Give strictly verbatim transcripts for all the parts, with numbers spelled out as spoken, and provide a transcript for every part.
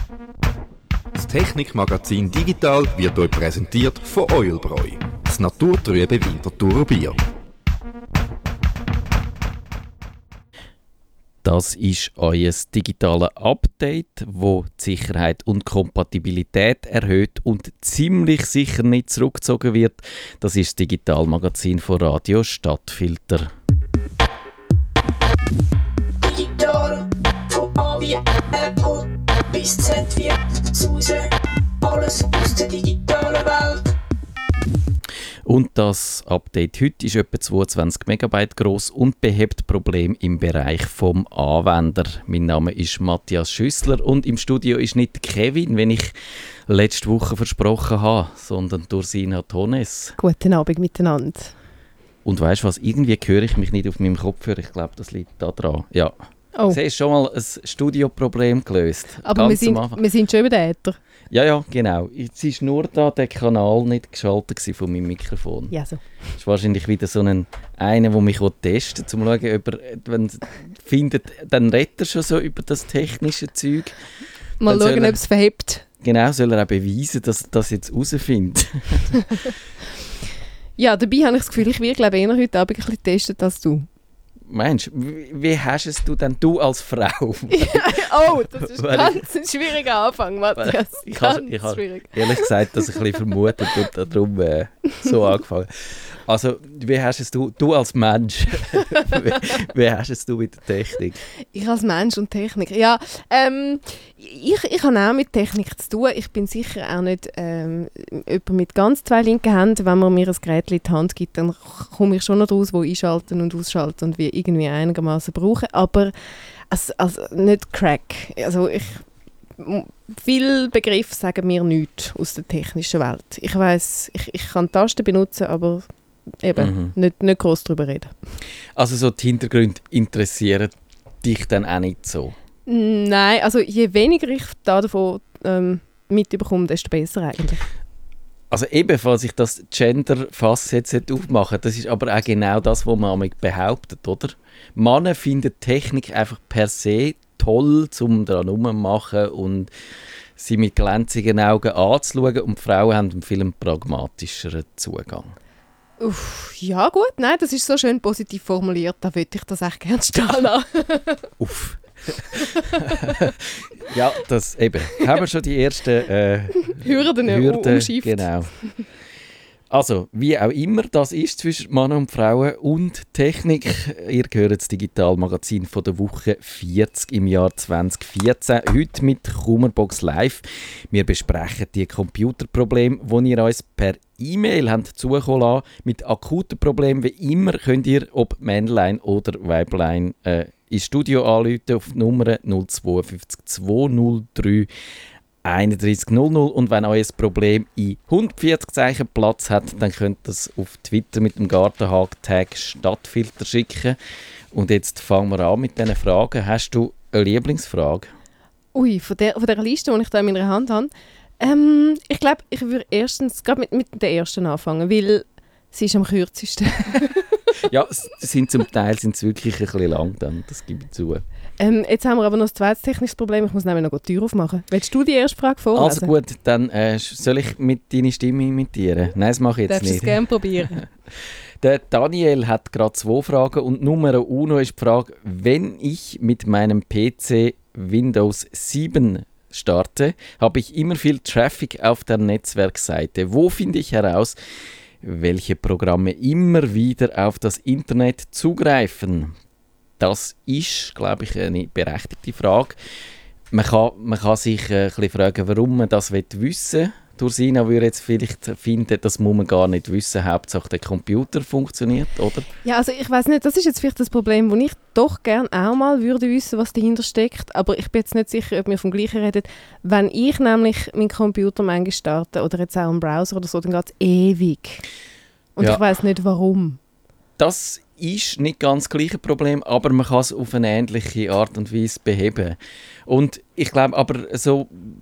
Das Technikmagazin Digital wird euch präsentiert von Oilbräu, das naturtrübe Winterthurer Bier. Das ist euer digitales Update, das die Sicherheit und Kompatibilität erhöht und ziemlich sicher nicht zurückgezogen wird. Das ist das Digitalmagazin von Radio Stadtfilter. Digital, von A wie Apple bis Z wie Suse, alles aus der digitalen Welt. Und das Update heute ist etwa zweiundzwanzig Megabyte groß und behebt Probleme im Bereich vom Anwender. Mein Name ist Matthias Schüssler und im Studio ist nicht Kevin, wenn ich letzte Woche versprochen habe, sondern Ursina Tones. Guten Abend miteinander. Und weißt du was, irgendwie höre ich mich nicht auf meinem Kopfhörer. Ich glaube, das liegt da dran. Ja. Oh. Sie hast schon mal ein Studioproblem gelöst. Aber wir sind, wir sind schon über den Äther. Ja, ja, genau. Jetzt war nur da der Kanal nicht geschaltet von meinem Mikrofon. Ja, so. Das ist wahrscheinlich wieder so ein einer, der mich testen will, um zu schauen, ob er, wenn er findet, dann redet er schon so über das technische Zeug. Mal Dann schauen, er, ob es verhebt. Genau, soll er auch beweisen, dass er das jetzt herausfindet. Ja, dabei habe ich das Gefühl, ich werde glaube ich, eher heute Abend ein bisschen testen als du. Meinst du, wie, wie hast es du denn, du als Frau? Oh, das ist ganz ein schwieriger Anfang, Matthias. Ich ganz habe ich hab schwierig. ehrlich gesagt, dass ich ein bisschen vermutet und darum äh, so angefangen. Also, wie hast es du, du als Mensch, wie, wie hast es du mit der Technik? Ich als Mensch und Technik, ja, ähm, ich, ich habe auch mit Technik zu tun. Ich bin sicher auch nicht ähm, jemand mit ganz zwei linken Händen. Wenn man mir ein Gerät in die Hand gibt, dann komme ich schon noch raus, wo einschalten und ausschalten und wie irgendwie einigermaßen brauchen. Aber also, also nicht Crack. Also ich, viele Begriffe sagen mir nichts aus der technischen Welt. Ich weiss, ich, ich kann Tasten benutzen, aber eben Mhm. nicht, nicht groß darüber reden. Also so die Hintergründe interessieren dich dann auch nicht so? Nein, also je weniger ich da davon ähm, mitbekomme, desto besser eigentlich. Also eben, falls ich das Gender-Fass jetzt aufmache, das ist aber auch genau das, was man manchmal behauptet, oder? Männer finden Technik einfach per se toll, um daran rumzumachen und sie mit glänzigen Augen anzuschauen, und Frauen haben einen viel pragmatischeren Zugang. Uff, ja gut, nein, das ist so schön positiv formuliert, da würde ich das echt gerne stehen lassen. Uff. Ja, das eben. Haben wir schon die ersten äh, Hürden, Hürden umschifft. Genau. Also, wie auch immer das ist zwischen Männern und Frauen und Technik, ihr gehört das Digitalmagazin von der Woche vierzig im Jahr zwanzig vierzehn. Heute mit Kummerbox Live. Wir besprechen die Computerprobleme, die ihr uns per E-Mail habt zukommen lassen. Mit akuten Problemen wie immer könnt ihr, ob Männlein oder Weiblein, äh, ins Studio anrufen auf die Nummer null zwei fünf zwei null drei einunddreißig null null, und wenn euer Problem in hundertvierzig Zeichen Platz hat, dann könnt ihr das auf Twitter mit dem Gartenhag-Tag Stadtfilter schicken. Und jetzt fangen wir an mit diesen Fragen. Hast du eine Lieblingsfrage? Ui, von der, von der Liste, die ich da in meiner Hand habe, ähm, ich glaube, ich würde erstens gerade mit, mit der ersten anfangen, weil sie ist am kürzesten. Ja, es sind zum Teil sind es wirklich ein bisschen lang, dann, das gebe ich zu. Ähm, jetzt haben wir aber noch ein zweites technisches Problem. Ich muss nämlich noch die Tür aufmachen. Willst du die erste Frage vorlesen? Also gut, dann äh, soll ich mit deiner Stimme imitieren? Nein, das mache ich jetzt Darfst nicht. du es gerne probieren? Der Daniel hat gerade zwei Fragen und Nummer uno ist die Frage, wenn ich mit meinem P C Windows sieben starte, habe ich immer viel Traffic auf der Netzwerkseite. Wo finde ich heraus, welche Programme immer wieder auf das Internet zugreifen? Das ist, glaube ich, eine berechtigte Frage. Man kann, man kann sich äh, ein bisschen fragen, warum man das wissen will. Ursina würde jetzt vielleicht finden, das muss man gar nicht wissen. Hauptsache der Computer funktioniert, oder? Ja, also ich weiß nicht, das ist jetzt vielleicht das Problem, wo ich doch gerne auch mal würde wissen, was dahinter steckt. Aber ich bin jetzt nicht sicher, ob wir vom Gleichen reden. Wenn ich nämlich meinen Computer manchmal starte oder jetzt auch einen Browser oder so, dann geht es ewig. Und Ja. ich weiß nicht, warum. Das ist nicht ganz das gleiche Problem, aber man kann es auf eine ähnliche Art und Weise beheben. Und ich glaube aber so,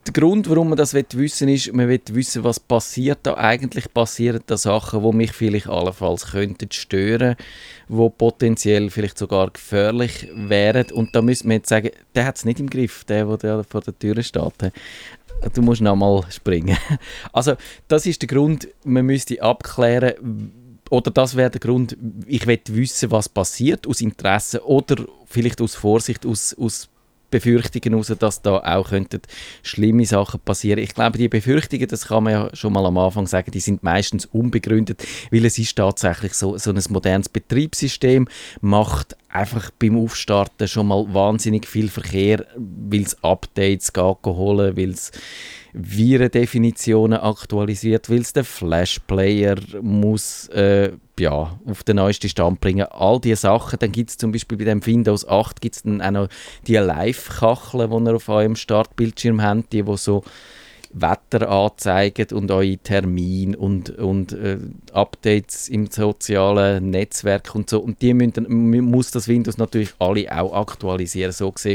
der Grund, warum man das wissen will, ist, man will wissen, was passiert da. Eigentlich passieren da Sachen, die mich vielleicht allenfalls könnten stören, die potenziell vielleicht sogar gefährlich wären. Und da müssen wir jetzt sagen, der hat es nicht im Griff, der, der vor der Tür steht. Du musst noch mal springen. Also das ist der Grund, man müsste abklären, oder das wäre der Grund, ich will wissen, was passiert, aus Interesse oder vielleicht aus Vorsicht, aus, aus Befürchtungen heraus, dass da auch könnten schlimme Sachen passieren. Ich glaube, die Befürchtungen, das kann man ja schon mal am Anfang sagen, die sind meistens unbegründet, weil es ist tatsächlich so, so ein modernes Betriebssystem macht einfach beim Aufstarten schon mal wahnsinnig viel Verkehr, weil es Updates geht holen, weil es Virendefinitionen aktualisiert, weil es den Flash-Player muss äh, ja, auf den neuesten Stand bringen. All diese Sachen. Dann gibt es zum Beispiel bei dem Windows acht gibt's dann auch noch die Live-Kacheln, die ihr auf eurem Startbildschirm habt, die, die so Wetter anzeigen und eure Termine und, und äh, Updates im sozialen Netzwerk und so. Und die müssen, muss das Windows natürlich alle auch aktualisieren. So gesehen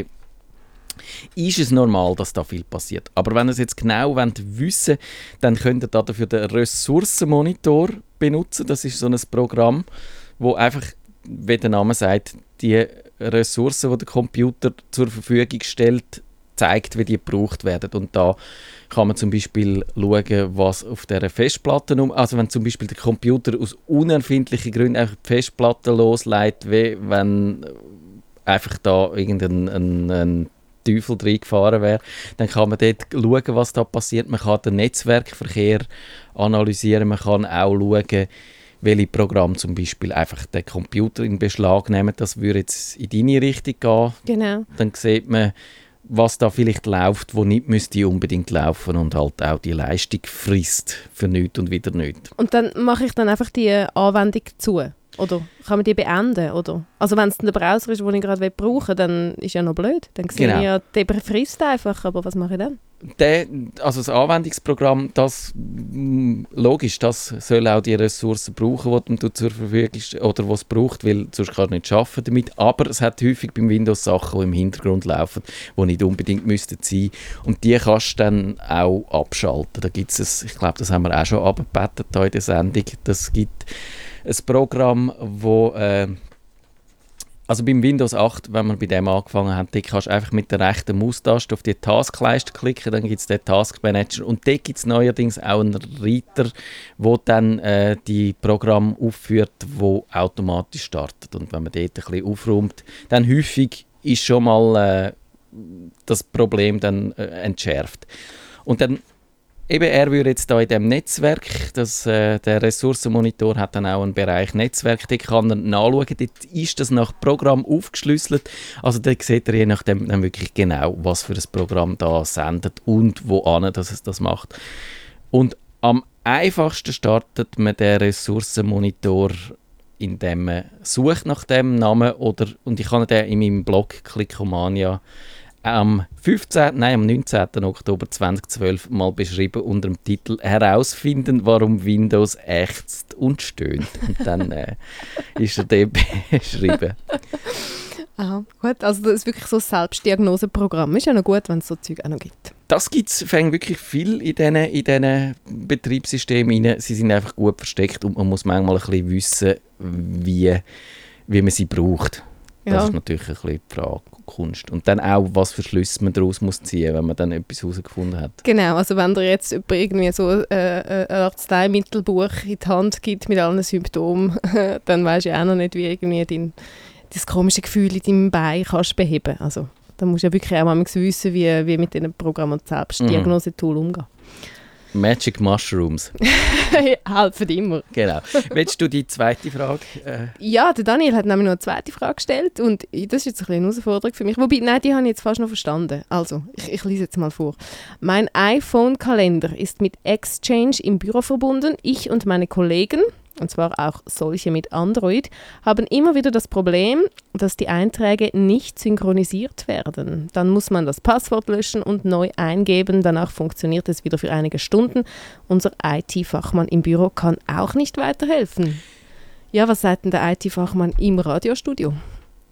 ist es normal, dass da viel passiert. Aber wenn ihr es jetzt genau wissen wollt, dann könnt ihr dafür den Ressourcenmonitor benutzen. Das ist so ein Programm, wo einfach, wie der Name sagt, die Ressourcen, die der Computer zur Verfügung stellt, zeigt, wie die gebraucht werden. Und da kann man zum Beispiel schauen, was auf dieser Festplatte um. Also wenn zum Beispiel der Computer aus unerfindlichen Gründen einfach die Festplatte loslässt, wie wenn einfach da irgendein ein, ein Teufel reingefahren wäre, dann kann man dort schauen, was da passiert. Man kann den Netzwerkverkehr analysieren, man kann auch schauen, welche Programme zum Beispiel einfach den Computer in Beschlag nehmen. Das würde jetzt in deine Richtung gehen. Genau. Dann sieht man, was da vielleicht läuft, wo nicht müsste unbedingt laufen und halt auch die Leistung frisst für nichts und wieder nichts. Und dann mache ich dann einfach die Anwendung zu? Oder kann man die beenden? Oder? Also wenn es der Browser ist, den ich gerade brauchen will, dann ist ja noch blöd. Dann sehe Genau. ich ja, der frisst einfach, aber was mache ich dann? Der, also das Anwendungsprogramm, das mh, logisch, das soll auch die Ressourcen brauchen, die du zur Verfügung stellst, oder was es braucht, weil sonst kann es nicht arbeiten damit. Aber es hat häufig beim Windows Sachen, die im Hintergrund laufen, die nicht unbedingt müssten sein. Und die kannst du dann auch abschalten. Da gibt's es, ich glaube, das haben wir auch schon abgebettet hier in der Sendung. Das gibt ein Programm, wo äh, also beim Windows acht, wenn wir bei dem angefangen haben, da kannst du einfach mit der rechten Maustaste auf die Taskleiste klicken, dann gibt es den Task Manager und dort gibt es neuerdings auch einen Reiter, der dann äh, die Programme aufführt, die automatisch startet. Und wenn man dort ein bisschen aufräumt, dann häufig ist schon mal äh, das Problem dann äh, entschärft. Und dann eben, er würde jetzt da in diesem Netzwerk, das, äh, der Ressourcenmonitor hat dann auch einen Bereich Netzwerk, da kann er nachschauen, dort ist das nach Programm aufgeschlüsselt, also da sieht er je nachdem dann wirklich genau, was für ein Programm da sendet und wo an, dass es das macht. Und am einfachsten startet man den Ressourcenmonitor, indem man sucht nach dem Namen, oder, und ich kann den in meinem Blog Clickomania am fünfzehnten, nein, am neunzehnten Oktober zweitausendzwölf mal beschrieben unter dem Titel «Herausfinden, warum Windows ächzt und stöhnt». Und dann äh, ist er dort beschrieben. Ah, gut, also das ist wirklich so ein Selbstdiagnoseprogramm. Ist ja noch gut, wenn es so Zeug auch noch gibt. Das gibt es wirklich viel in diesen in diesen Betriebssystemen rein. Sie sind einfach gut versteckt und man muss manchmal ein bisschen wissen, wie, wie man sie braucht. Das Ja. ist natürlich ein bisschen die Frage, Kunst. Und dann auch, was für Schlüsse man daraus muss ziehen, wenn man dann etwas herausgefunden hat. Genau, also wenn dir jetzt jemand irgendwie so äh, ein Arzneimittelbuch in die Hand gibt mit allen Symptomen, dann weisst du ja auch noch nicht, wie irgendwie dein, das komische Gefühl in deinem Bein kannst beheben. Also da musst du ja wirklich auch manchmal wissen, wie, wie mit diesen Programmen und Selbstdiagnose-Tool umgehen. Magic Mushrooms. Helfen immer. Genau. Willst du die zweite Frage? Äh, Ja, der Daniel hat nämlich noch eine zweite Frage gestellt und das ist jetzt ein bisschen eine Herausforderung für mich. Wobei, nein, die habe ich jetzt fast noch verstanden. Also, ich, ich lese jetzt mal vor. Mein iPhone-Kalender ist mit Exchange im Büro verbunden. Ich und meine Kollegen, und zwar auch solche mit Android, haben immer wieder das Problem, dass die Einträge nicht synchronisiert werden. Dann muss man das Passwort löschen und neu eingeben. Danach funktioniert es wieder für einige Stunden. Unser I T-Fachmann im Büro kann auch nicht weiterhelfen. Ja, was sagt denn der I T-Fachmann im Radiostudio?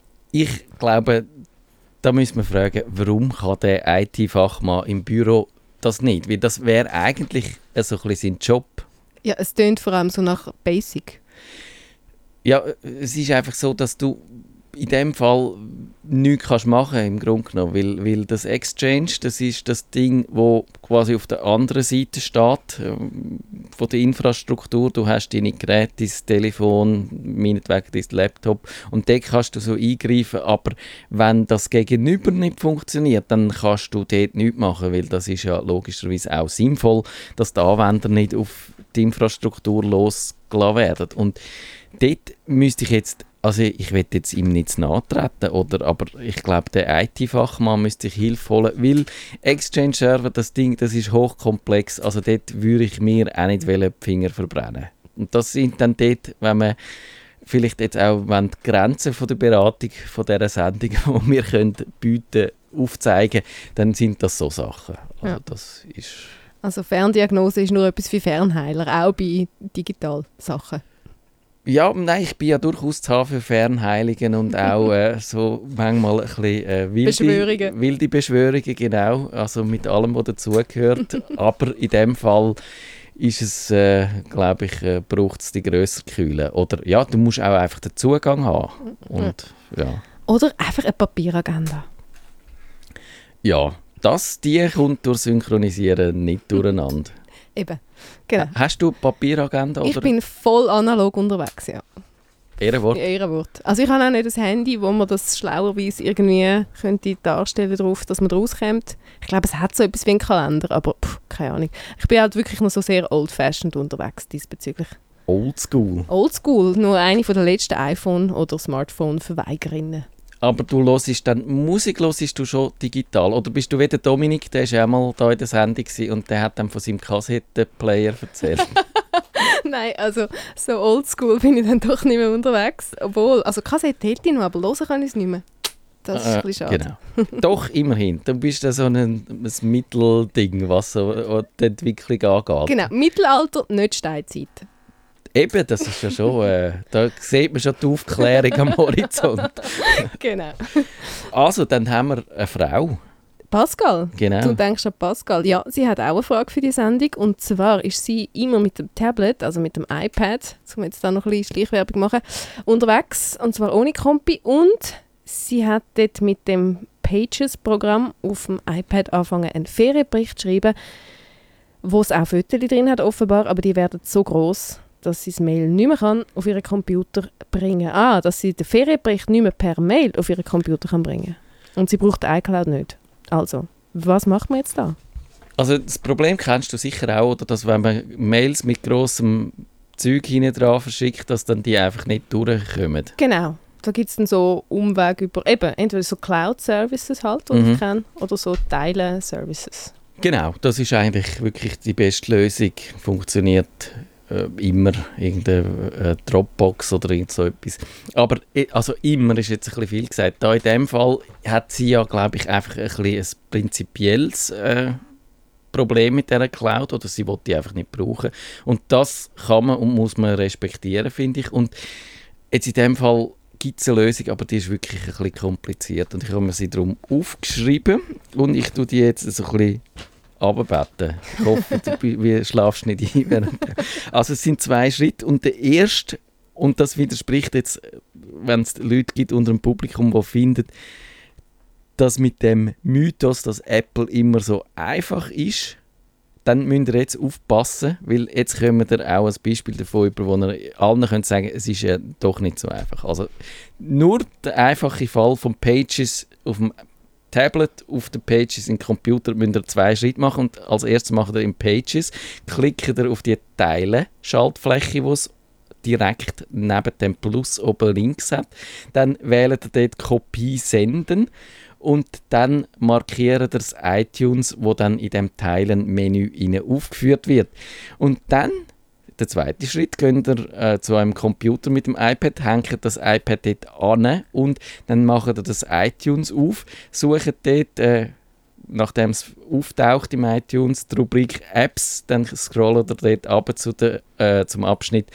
ich glaube, da müssen wir fragen, warum kann der I T-Fachmann im Büro das nicht, weil das wäre eigentlich äh, so ein bisschen sein Job. Ja, es tönt vor allem so nach Basic. Ja, es ist einfach so, dass du in dem Fall nichts kannst machen im Grunde genommen, weil, weil das Exchange, das ist das Ding, wo quasi auf der anderen Seite steht, ähm, von der Infrastruktur. Du hast deine Geräte, dein Telefon, meinetwegen dein Laptop und dort kannst du so eingreifen, aber wenn das Gegenüber nicht funktioniert, dann kannst du dort nichts machen, weil das ist ja logischerweise auch sinnvoll, dass die Anwender nicht auf die Infrastruktur losgelassen werden. Und dort müsste ich jetzt, also ich will jetzt ihm nicht nachtreten, oder, aber ich glaube, der I T-Fachmann müsste sich Hilfe holen, weil Exchange-Server, das Ding, das ist hochkomplex, also dort würde ich mir auch nicht die Finger verbrennen. Und das sind dann dort, wenn man vielleicht jetzt auch, wenn die Grenzen von der Beratung von dieser Sendung, die wir können bieten, aufzeigen, dann sind das so Sachen. Also Ja. das ist... Also Ferndiagnose ist nur etwas für Fernheiler, auch bei Digitalsachen. Ja, nein, ich bin ja durchaus zu haben für Fernheiligen und auch äh, so manchmal ein bisschen äh, wilde, Beschwörungen. wilde Beschwörungen, genau, also mit allem, was dazugehört. Aber in dem Fall ist es, äh, glaube ich, äh, braucht es die grössere Kühle. Oder ja, du musst auch einfach den Zugang haben. Und ja, Oder einfach eine Papieragenda. ja das, die kommt durch Synchronisieren nicht durcheinander. Eben, genau. Hast du Papieragenda? Ich oder bin voll analog unterwegs, ja. Ehrenwort? In Ehrenwort. Also ich habe auch nicht ein Handy, wo man das schlauerweise irgendwie könnte darstellen drauf, dass man rauskommt. Ich glaube, es hat so etwas wie einen Kalender, aber pff, keine Ahnung. Ich bin halt wirklich noch so sehr old-fashioned unterwegs diesbezüglich. Oldschool. Oldschool, nur eine von der letzten iPhone- oder Smartphone-Verweigerinnen. Aber du hörst dann, Musik hörst du schon digital? Oder bist du wie der Dominik, der war auch mal da in der Sendung gewesen und der hat dann von seinem Kassettenplayer erzählt? Nein, also so oldschool bin ich dann doch nicht mehr unterwegs. Obwohl, also Kassette hätte ich noch, aber hören kann ich es nicht mehr. Das ist Äh, ein bisschen schade. Genau. Doch, immerhin. Du bist ja so ein, ein Mittelding, was so was die Entwicklung angeht. Genau, Mittelalter, nicht Steinzeit. Eben, das ist ja schon, äh, da sieht man schon die Aufklärung am Horizont. Genau. Also, dann haben wir eine Frau. Pascal, Genau. du denkst an Pascal. Ja, sie hat auch eine Frage für die Sendung. Und zwar ist sie immer mit dem Tablet, also mit dem iPad, um jetzt da noch ein bisschen Schleichwerbung machen, unterwegs. Und zwar ohne Kompi. Und sie hat dort mit dem Pages-Programm auf dem iPad angefangen, einen Ferienbericht zu schreiben, wo es auch Fotos drin hat, offenbar, aber die werden so gross, dass sie das Mail nicht mehr kann auf ihren Computer bringen kann. Ah, dass sie den Ferienbericht nicht mehr per Mail auf ihren Computer kann bringen kann. Und sie braucht iCloud nicht. Also, was macht man jetzt da? Also das Problem kennst du sicher auch, oder, dass wenn man Mails mit grossem Zeug hinten dran verschickt, dass dann die einfach nicht durchkommen. Genau. Da gibt es dann so Umwege über, eben, entweder so Cloud-Services halt, die Mhm. ich kenne, oder so Teilen-Services. Genau, das ist eigentlich wirklich die beste Lösung. Funktioniert äh, immer irgendeine äh, Dropbox oder irgend so etwas. Aber äh, also immer ist jetzt ein bisschen viel gesagt. Da in dem Fall hat sie ja, glaube ich, einfach ein, bisschen ein prinzipielles äh, Problem mit dieser Cloud, oder sie will die einfach nicht brauchen. Und das kann man und muss man respektieren, finde ich. Und jetzt in dem Fall gibt es eine Lösung, aber die ist wirklich ein bisschen kompliziert. Und ich habe mir sie darum aufgeschrieben und ich tue die jetzt so ein bisschen runterbeten. Ich hoffe, du wie schlafst nicht ein. Während also es sind zwei Schritte und der erste, und das widerspricht jetzt, wenn es Leute gibt unter dem Publikum, die finden, dass mit dem Mythos, dass Apple immer so einfach ist, dann müsst ihr jetzt aufpassen, weil jetzt kommen wir auch ein Beispiel davon über, wo ihr allen könnt sagen, es ist ja doch nicht so einfach. Also nur der einfache Fall von Pages auf dem Tablet, auf den Pages im Computer müsst ihr zwei Schritte machen. Und als erstes macht ihr in Pages, klickt ihr auf die Teilen-Schaltfläche, die es direkt neben dem Plus oben links hat. Dann wählt ihr dort Kopie senden. Und dann markiert ihr das iTunes, wo dann in dem Teilen-Menü aufgeführt wird. Und dann, der zweite Schritt, könnt ihr äh, zu einem Computer mit dem iPad, hängt das iPad dort an und dann macht ihr das iTunes auf, sucht dort, äh, nachdem es auftaucht im iTunes, die Rubrik Apps, dann scrollt ihr dort runter zu der, äh, zum Abschnitt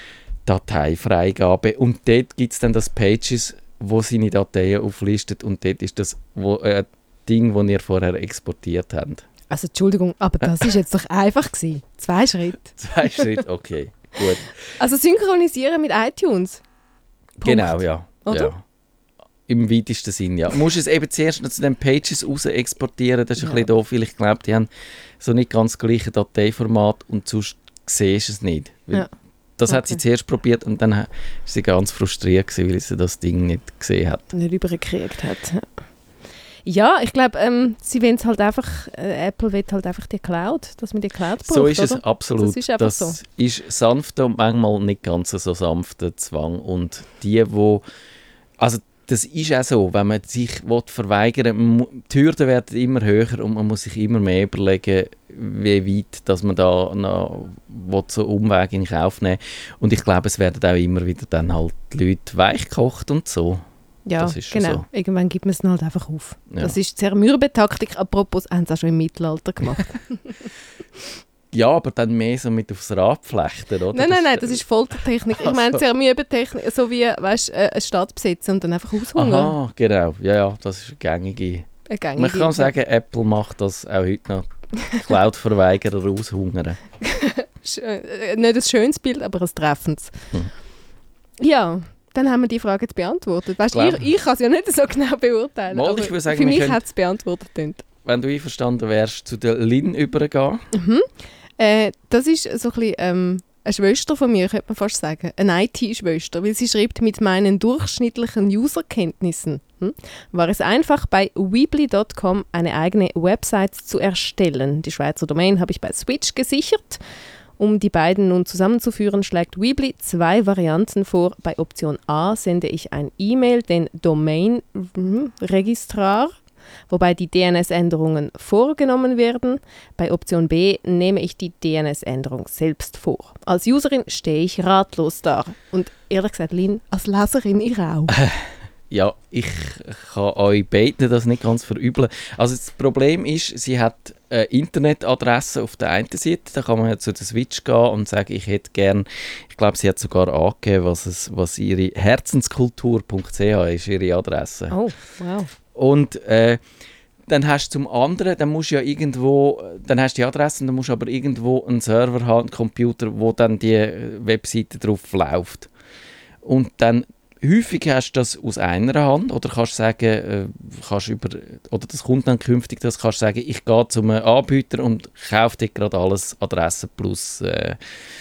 Dateifreigabe und dort gibt es dann das Pages, wo seine Dateien auflistet und dort ist das wo, äh, Ding, das ihr vorher exportiert habt. Also Entschuldigung, aber das war jetzt doch einfach gewesen. Zwei Schritte. Zwei Schritte, okay, gut. Also synchronisieren mit iTunes. Punkt. Genau, ja. Oder? Ja. Im weitesten Sinn, ja. Du musst es eben zuerst noch zu den Pages raus exportieren, das ist Ja. ein bisschen doof, weil ich glaube, die haben so nicht ganz das gleiche Dateiformat und sonst siehst du es nicht. Weil Ja. Das hat sie Okay. zuerst probiert und dann war sie ganz frustriert gewesen, weil sie das Ding nicht gesehen hat. Nicht übergekriegt hat. Ja. Ja, ich glaube, ähm, sie wollen es halt einfach, äh, Apple will halt einfach die Cloud, dass man die Cloud braucht, So ist oder? es absolut. Das ist einfach das so. ist sanfter und manchmal nicht ganz so sanfter Zwang. Und die, wo also das ist auch so, wenn man sich will verweigern will, die Hürden werden immer höher und man muss sich immer mehr überlegen, wie weit dass man da noch will, so Umwege in Kauf nehmen will. Und ich glaube, es werden auch immer wieder dann halt die Leute weichgekocht und so. Ja, Das ist schon genau. so. Irgendwann gibt man es dann halt einfach auf. Ja. Das ist die Zermürbe-Taktik. Apropos, haben sie auch schon im Mittelalter gemacht. Ja, aber dann mehr so mit aufs Rad flechten, oder? nein, nein, nein, das ist Foltertechnik. Ich meine Also. Zermürbe-Technik, so wie, weißt du, eine Stadt besetzen und dann einfach aushungern. Aha, genau. Ja, ja, das ist eine gängige. Eine gängige- Man kann sagen, Apple macht das auch heute noch. Cloud-Verweigerer aushungern. Sch- äh, nicht ein schönes Bild, aber ein treffendes. Hm. Ja, dann haben wir die Frage jetzt beantwortet. Weißt, Glaub- ich, ich kann es ja nicht so genau beurteilen. Mal, aber ich würde sagen, für wir mich können- hat es beantwortet. getönt. Wenn du einverstanden wärst, zu der Lynn übergehen. Äh, das ist so ein bisschen, ähm, eine Schwester von mir, könnte man fast sagen. Eine I T-Schwester, weil sie schreibt, mit meinen durchschnittlichen Userkenntnissen hm, war es einfach, bei weebly Punkt com eine eigene Website zu erstellen. Die Schweizer Domain habe ich bei Switch gesichert. Um die beiden nun zusammenzuführen, schlägt Weebly zwei Varianten vor. Bei Option A sende ich ein E-Mail, den Domain-Registrar, wobei die D N S-Änderungen vorgenommen werden. Bei Option B nehme ich die D N S-Änderung selbst vor. Als Userin stehe ich ratlos da. Und ehrlich gesagt, Lynn, als Leserin ich auch. Ja, ich kann euch beiden das nicht ganz verübeln. Also das Problem ist, sie hat eine Internetadresse auf der einen Seite. Da kann man ja zu der Switch gehen und sagen, ich hätte gern, ich glaube, sie hat sogar angegeben, was, es, was ihre herzenskultur punkt c h ist, ihre Adresse. Oh, wow. Und äh, dann hast du zum anderen, dann musst du ja irgendwo, dann hast du die Adresse und dann musst du aber irgendwo einen Server haben, einen Computer, wo dann die Webseite drauf läuft. Und dann häufig hast du das aus einer Hand oder kannst sagen, äh, kannst über, oder das kommt dann künftig, dass kannst sagen, ich gehe zu einem Anbieter und kaufe dir gerade alles, Adresse plus äh,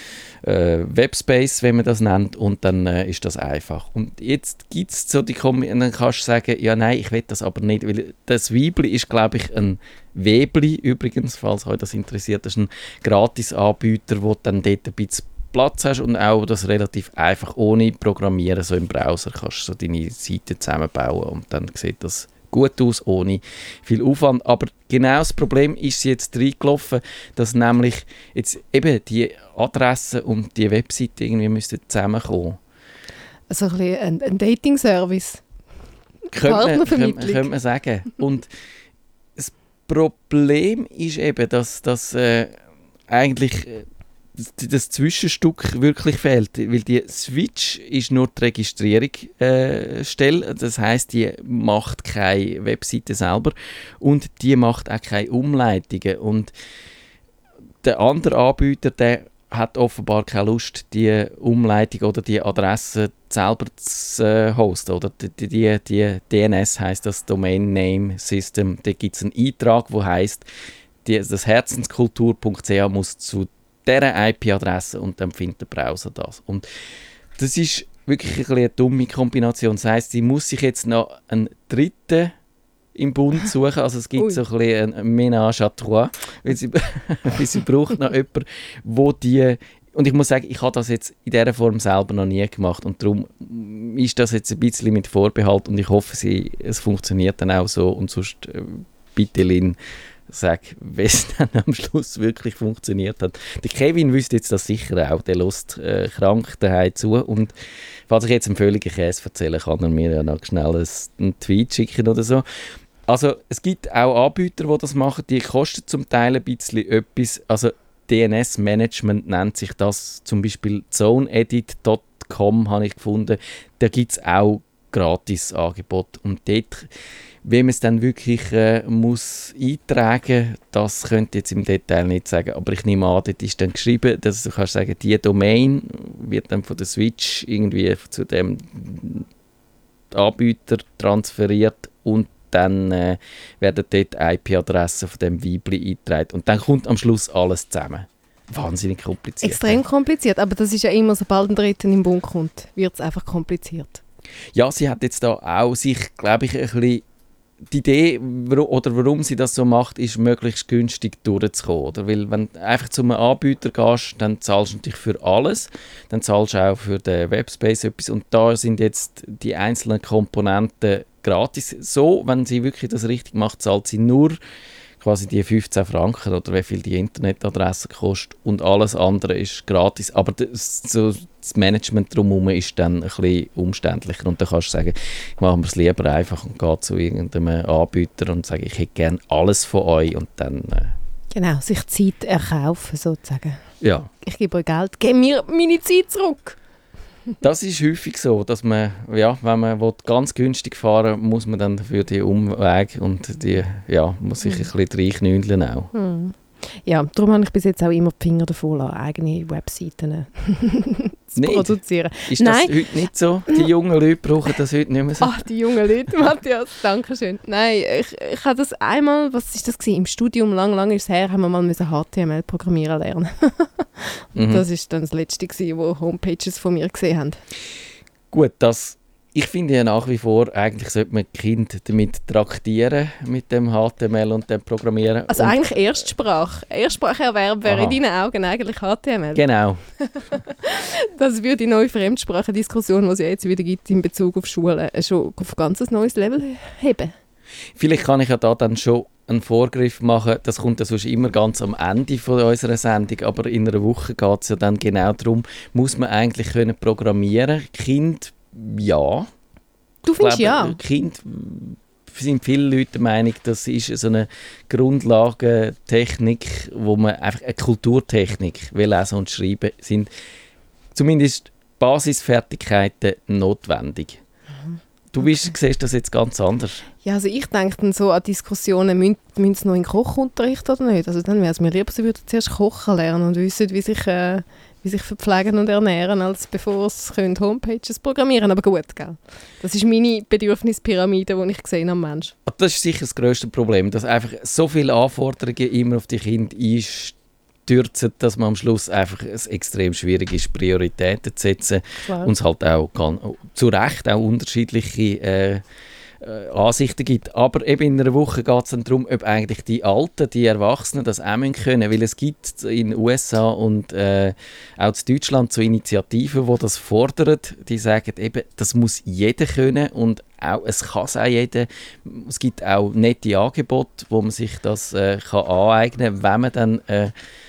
äh, Webspace, wenn man das nennt, und dann äh, ist das einfach. Und jetzt gibt es so die Kombi- und dann kannst du sagen, ja nein, ich will das aber nicht, weil das Weebly ist, glaube ich, ein Webly übrigens, falls euch das interessiert, das ist ein Gratis-Anbieter, wo du dann dort ein bisschen Platz hast und auch das relativ einfach ohne Programmieren so im Browser kannst du so deine Seite zusammenbauen und dann sieht das gut aus, ohne viel Aufwand. Aber genau das Problem ist sie jetzt reingelaufen, dass nämlich jetzt eben die Adresse und die Webseite irgendwie müssten zusammenkommen. Also ein, bisschen ein, ein Dating-Service. Könnte man, könnte, Partnervermittlung. könnte man sagen. Und das Problem ist eben, dass das äh, eigentlich äh, das, das Zwischenstück wirklich fehlt, weil die Switch ist nur die Registrierungsstelle, äh, das heißt, die macht keine Webseite selber und die macht auch keine Umleitungen. Und der andere Anbieter, der hat offenbar keine Lust, die Umleitung oder die Adresse selber zu äh, hosten. Oder die, die, die D N S heisst das Domain Name System. Da gibt es einen Eintrag, der heisst, die, das herzenskultur punkt c h muss zu dieser I P-Adresse und dann findet der Browser das. Und das ist wirklich ein bisschen eine dumme Kombination. Das heisst, sie muss sich jetzt noch einen dritten im Bund suchen. Also es gibt Ui. so ein bisschen ein Ménage à trois, weil sie, weil sie braucht noch jemanden, wo die... Und ich muss sagen, ich habe das jetzt in dieser Form selber noch nie gemacht und darum ist das jetzt ein bisschen mit Vorbehalt und ich hoffe, sie, es funktioniert dann auch so und sonst äh, bitte Lynn, sag, wie es dann am Schluss wirklich funktioniert hat. Der Kevin wüsste jetzt das sicher auch, der lässt äh, krank daheim zu und falls ich jetzt einen völligen Käse erzähle, kann er mir ja noch schnell ein, einen Tweet schicken oder so. Also es gibt auch Anbieter, die das machen, die kosten zum Teil ein bisschen etwas, also D N S-Management nennt sich das, zum Beispiel zone edit punkt com habe ich gefunden, da gibt es auch Gratis-Angebote und dort Wie man es dann wirklich äh, muss eintragen, das könnte ich jetzt im Detail nicht sagen. Aber ich nehme an, dort ist dann geschrieben, dass du kannst sagen, die Domain wird dann von der Switch irgendwie zu dem Anbieter transferiert und dann äh, werden dort I P-Adressen von dem Weibli eingetragen. Und dann kommt am Schluss alles zusammen. Wahnsinnig kompliziert. Extrem kompliziert, aber das ist ja immer, sobald ein Dritter im Bund kommt, wird es einfach kompliziert. Ja, sie hat jetzt da auch sich, glaube ich, ein bisschen die Idee, oder warum sie das so macht, ist, möglichst günstig durchzukommen. Oder? Weil wenn du einfach zu einem Anbieter gehst, dann zahlst du natürlich für alles. Dann zahlst du auch für den Webspace etwas. Und da sind jetzt die einzelnen Komponenten gratis. So, wenn sie wirklich das richtig macht, zahlt sie nur quasi die fünfzehn Franken oder wie viel die Internetadresse kostet und alles andere ist gratis. Aber das, so, das Management drumherum ist dann ein bisschen umständlicher und dann kannst du sagen, ich mache mir es lieber einfach und gehe zu irgendeinem Anbieter und sage, ich hätte gerne alles von euch und dann... Äh, genau, sich Zeit erkaufen sozusagen. Ja. Ich gebe euch Geld, gib mir meine Zeit zurück. Das ist häufig so, dass man, ja, wenn man will, ganz günstig fahren will, muss man dann für die Umweg und die, ja, muss sich ein bisschen reinknündeln auch. Hm. Ja, darum habe ich bis jetzt auch immer die Finger davon lassen, eigene Webseiten zu nicht. produzieren. Ist Nein. das heute nicht so? Die jungen Leute brauchen das heute nicht mehr so? Ach, die jungen Leute, Matthias, danke schön. Nein, ich, ich habe das einmal, was ist das gewesen? Im Studium, lang, lang ist es her, haben wir mal H T M L programmieren lernen. Mhm. Das war dann das Letzte, gewesen, wo Homepages von mir gesehen haben. Gut, das, ich finde ja nach wie vor, eigentlich sollte man Kinder damit traktieren, mit dem H T M L und dem Programmieren. Also und eigentlich Erstsprache. Erstspracherwerb wäre Aha. in deinen Augen eigentlich H T M L. Genau. Das würde die neue Fremdsprachendiskussion, die es ja jetzt wieder gibt in Bezug auf Schulen, schon auf ein ganz neues Level heben. Vielleicht kann ich ja da dann schon einen Vorgriff machen, das kommt ja sonst immer ganz am Ende von unserer Sendung, aber in einer Woche geht es ja dann genau darum, muss man eigentlich können programmieren. Kind, ja. Du findest ja? Kind sind viele Leute der Meinung, das ist so eine Grundlagentechnik, wo man einfach eine Kulturtechnik, wie Lesen und Schreiben, sind zumindest Basisfertigkeiten notwendig. Du bist, siehst das jetzt ganz anders. Ja, also ich denke dann so an Diskussionen, müssen, müssen sie noch in Kochunterricht oder nicht? Also dann wäre es mir lieber, sie würden zuerst kochen lernen und wissen, wie sich, äh, wie sich verpflegen und ernähren, als bevor sie können Homepages programmieren. Aber gut, gell? Das ist meine Bedürfnispyramide, die ich sehe am Menschen. Das ist sicher das grösste Problem, dass einfach so viele Anforderungen immer auf die Kinder einstürzen, dass man am Schluss einfach es extrem schwierig ist, Prioritäten zu setzen. Klar. Und es halt auch kann, zu Recht auch unterschiedliche äh, äh, Ansichten gibt. Aber eben in einer Woche geht es dann darum, ob eigentlich die Alten, die Erwachsenen das auch können müssen. Weil es gibt in den U S A und äh, auch in Deutschland so Initiativen, die das fordern. Die sagen eben, das muss jeder können und auch, es kann es auch jeder. Es gibt auch nette Angebote, wo man sich das äh, kann aneignen kann, wenn man dann äh,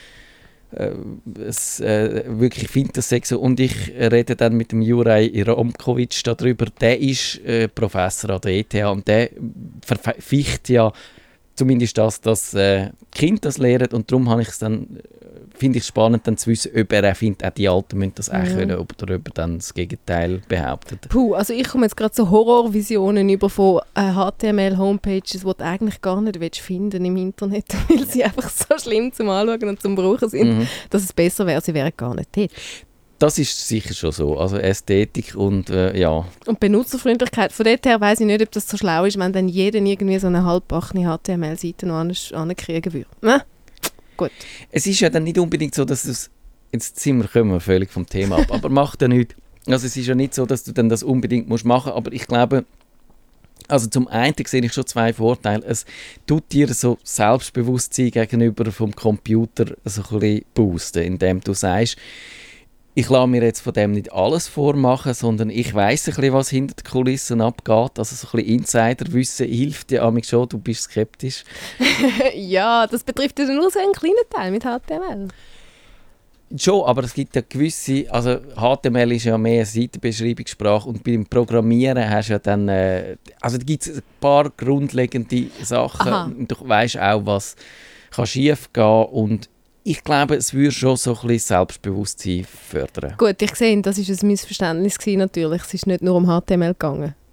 es äh, wirklich findet das so. Und ich rede dann mit dem Juraj Romkovic darüber. Der ist äh, Professor an der E T H und der verficht ja zumindest das, dass äh, Kinder das lernen und darum habe ich es dann finde ich es spannend, dann zu wissen, ob er findet, auch die Alten müssen das auch ja. können, oder ob er dann das Gegenteil behauptet. Puh, also ich komme jetzt gerade so Horrorvisionen über von äh, H T M L-Homepages, die du eigentlich gar nicht willst finden im Internet, weil sie einfach so schlimm zum Anschauen und zum Brauchen sind, Mhm. dass es besser wäre, sie wären gar nicht dort. Das ist sicher schon so. Also Ästhetik und äh, ja. Und Benutzerfreundlichkeit. Von dort her weiss ich nicht, ob das so schlau ist, wenn dann jeder irgendwie so eine halbbachene H T M L-Seite noch ankriegen würde. Ne? Gut. Es ist ja dann nicht unbedingt so, dass es jetzt sind wir, kommen wir völlig vom Thema ab, aber macht ja nichts. Also es ist ja nicht so, dass du dann das unbedingt musst machen, aber ich glaube, also zum einen sehe ich schon zwei Vorteile. Es tut dir so Selbstbewusstsein gegenüber vom Computer so ein bisschen boosten, indem du sagst, ich lasse mir jetzt von dem nicht alles vormachen, sondern ich weiss ein bisschen, was hinter den Kulissen abgeht. Also so ein bisschen Insiderwissen hilft dir ja schon, du bist skeptisch. Ja, das betrifft ja nur so einen kleinen Teil mit H T M L. Schon, aber es gibt ja gewisse, also H T M L ist ja mehr eine Seitenbeschreibungssprache und beim Programmieren hast du ja dann, äh, also da gibt es ein paar grundlegende Sachen. Aha. Du weißt auch, was kann schief gehen und ich glaube, es würde schon so ein bisschen Selbstbewusstsein fördern. Gut, ich sehe, das war ein Missverständnis gewesen, natürlich. Es ist nicht nur um H T M L gegangen.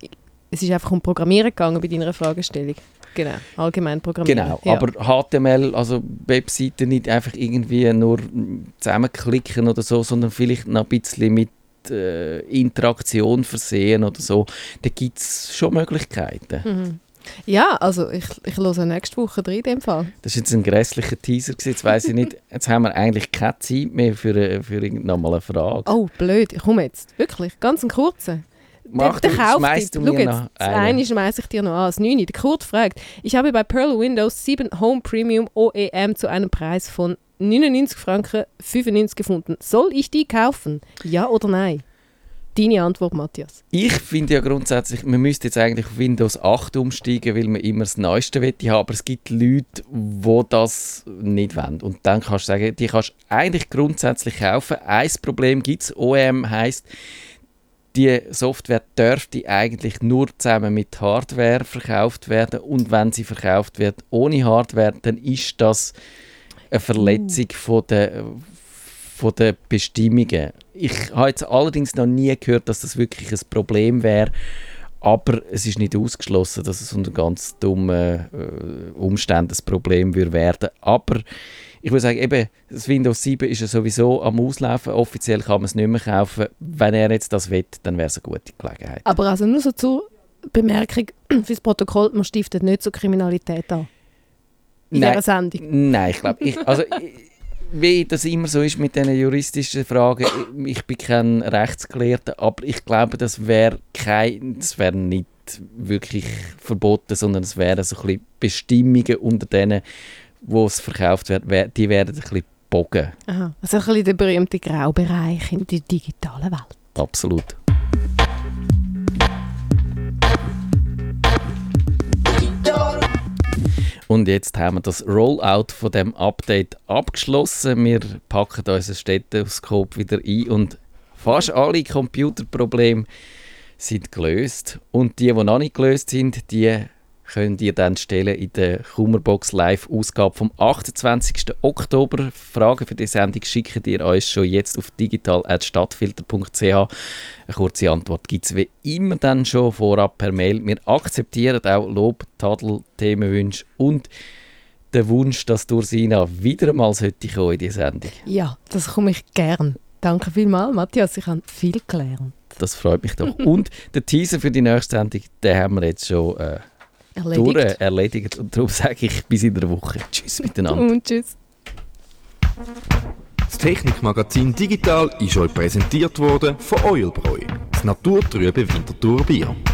es ist einfach um Programmieren gegangen bei deiner Fragestellung. Genau, allgemein Programmieren. Genau, ja. aber H T M L, also Webseiten nicht einfach irgendwie nur zusammenklicken oder so, sondern vielleicht noch ein bisschen mit äh, Interaktion versehen oder so. Da gibt es schon Möglichkeiten. Mhm. Ja, also ich, ich höre nächste Woche rein in dem Fall. Das war jetzt ein grässlicher Teaser gewesen. Jetzt weiss ich nicht, jetzt haben wir eigentlich keine Zeit mehr für, für nochmal eine Frage. Oh, blöd, ich komme jetzt. Wirklich, ganz einen kurzen. Mach der, du, der kauft schmeißt du Schau mir jetzt, noch das einen. eine schmeiße ich dir noch an. Das neune. Der Kurt fragt, ich habe bei Pearl Windows sieben Home Premium O E M zu einem Preis von neunundneunzig Franken fünfundneunzig gefunden. Soll ich die kaufen? Ja oder nein? Deine Antwort, Matthias. Ich finde ja grundsätzlich, man müsste jetzt eigentlich auf Windows acht umsteigen, weil man immer das Neueste möchte haben, aber es gibt Leute, die das nicht wollen. Und dann kannst du sagen, die kannst du eigentlich grundsätzlich kaufen. Ein Problem gibt es, O E M heisst, die Software dürfte eigentlich nur zusammen mit Hardware verkauft werden und wenn sie verkauft wird ohne Hardware, dann ist das eine Verletzung uh. von der, von der Bestimmungen. Ich habe jetzt allerdings noch nie gehört, dass das wirklich ein Problem wäre, aber es ist nicht ausgeschlossen, dass es unter ganz dummen äh, Umständen ein Problem würde werden. Aber ich würde sagen, eben, das Windows sieben ist ja sowieso am Auslaufen. Offiziell kann man es nicht mehr kaufen. Wenn er jetzt das will, dann wäre es eine gute Gelegenheit. Aber also nur so zur Bemerkung fürs Protokoll, man stiftet nicht zur Kriminalität an. In Nein, dieser Sendung. Nein, ich glaube, ich, also, wie das immer so ist mit diesen juristischen Fragen, ich, ich bin kein Rechtsgelehrter, aber ich glaube, das wäre kein, das wäre nicht wirklich verboten, sondern es wären so ein bisschen Bestimmungen unter denen, wo es verkauft wird, die werden ein bisschen bogen. Aha, also ein bisschen der berühmte Graubereich in der digitalen Welt. Absolut. Und jetzt haben wir das Rollout von dem Update abgeschlossen. Wir packen unser Stethoskop wieder ein und fast alle Computerprobleme sind gelöst. Und die, die noch nicht gelöst sind, die könnt ihr dann stellen in der Kummerbox Live-Ausgabe vom achtundzwanzigsten Oktober. Fragen für die Sendung schickt ihr uns schon jetzt auf digital at stadtfilter punkt c h. Eine kurze Antwort gibt es wie immer dann schon vorab per Mail. Wir akzeptieren auch Lob, Tadel, Themenwünsche und den Wunsch, dass Ursina wieder einmal in diese Sendung. Ja, das komme ich gern. Danke vielmals, Matthias. Ich habe viel gelernt. Das freut mich doch. Und den Teaser für die nächste Sendung, den haben wir jetzt schon äh, erledigt. Durch, erledigt. Und darum sage ich bis in der Woche. Tschüss miteinander. Und tschüss. Das Technikmagazin Digital ist euch präsentiert worden von Oilbräu, das naturtrübe Winterthur Bier.